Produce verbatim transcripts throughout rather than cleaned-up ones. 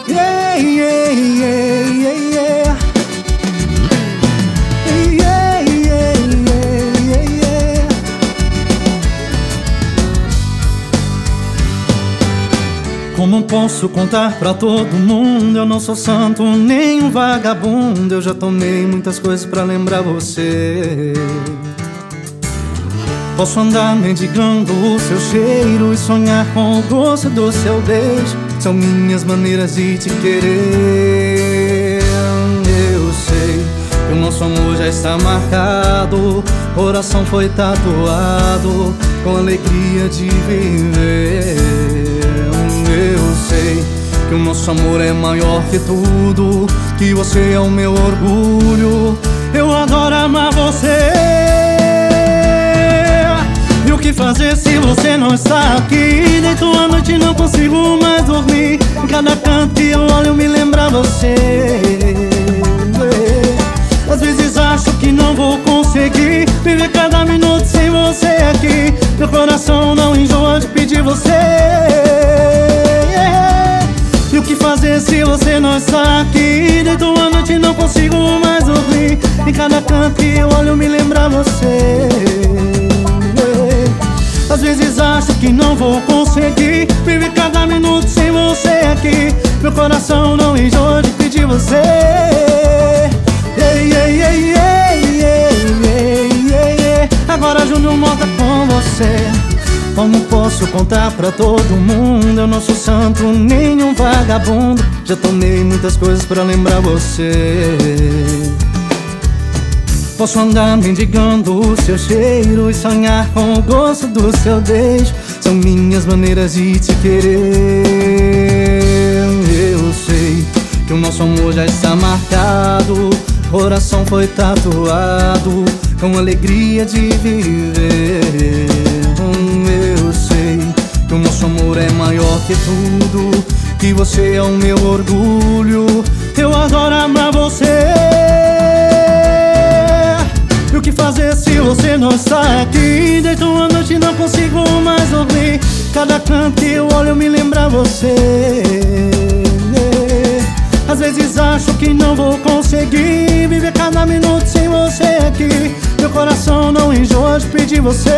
Yeah, yeah, yeah, yeah, yeah. Yeah, yeah, yeah, yeah, yeah. Como posso contar pra todo mundo? Eu não sou santo nem um vagabundo. Eu já tomei muitas coisas pra lembrar você. Posso andar mendigando o seu cheiro e sonhar com o gosto do seu beijo. São minhas maneiras de te querer. Eu sei que o nosso amor já está marcado, coração foi tatuado com alegria de viver. Eu sei que o nosso amor é maior que tudo, que você é o meu orgulho. Eu adoro amar você. E o que fazer se você não está aqui? Deito à noite e não consigo mais dormir. Em cada canto que eu olho eu me lembro você. Às vezes acho que não vou conseguir viver cada minuto sem você aqui. Meu coração não enjoa de pedir você. E o que fazer se você não está aqui? Deito à noite e não consigo mais dormir. Em cada canto que eu olho eu me lembro você. Às vezes acho que não vou conseguir viver cada minuto sem você aqui. Meu coração não enjoa de pedir você. Yeah, yeah, yeah, yeah, yeah, yeah, yeah. Agora Júnior Mota com você. Como posso contar pra todo mundo? Eu não sou santo nem um vagabundo. Já tomei muitas coisas pra lembrar você. Posso andar mendigando o seu cheiro e sonhar com o gosto do seu beijo. São minhas maneiras de te querer. Eu sei que o nosso amor já está marcado, coração foi tatuado com alegria de viver. Eu sei que o nosso amor é maior que tudo, que você é o meu orgulho. Eu adoro amar você. E o que fazer se você não está aqui? Deito à noite e não consigo mais dormir. Cada canto que eu olho eu me lembro você. Às vezes acho que não vou conseguir viver cada minuto sem você aqui. Meu coração não enjoa de pedir você.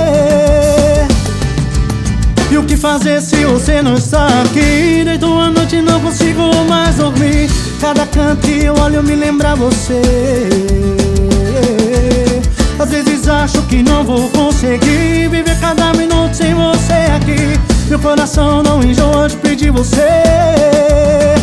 E o que fazer se você não está aqui? Deito à noite e não consigo mais dormir. Cada canto que eu olho eu me lembro você. Às vezes acho que não vou conseguir viver cada minuto sem você aqui. Meu coração não enjoa de pedir você.